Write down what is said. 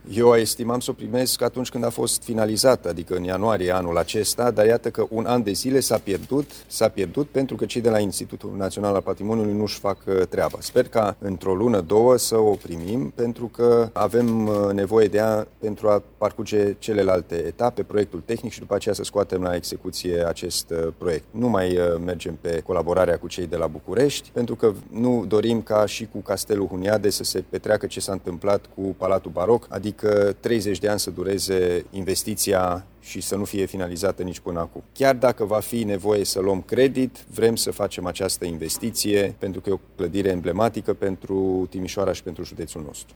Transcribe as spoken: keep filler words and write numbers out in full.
Eu estimam să o primesc atunci când a fost finalizată, adică în ianuarie anul acesta, dar iată că un an de zile s-a pierdut, s-a pierdut pentru că cei de la Institutul Național al Patrimoniului nu-și fac treaba. Sper ca într-o lună, două să o primim, pentru că avem nevoie de ea pentru a parcurge celelalte etape, proiectul tehnic și după aceea să scoatem la execuție acest proiect. Nu mai mergem pe colaborarea cu cei de la București, pentru că nu dorim ca și cu Castelul Huniade să se petreacă ce s-a întâmplat cu Palatul Baroc, adică treizeci de ani să dureze investiția și să nu fie finalizată nici până acum. Chiar dacă va fi nevoie să luăm credit, vrem să facem această investiție pentru că e o clădire emblematică pentru Timișoara și pentru județul nostru.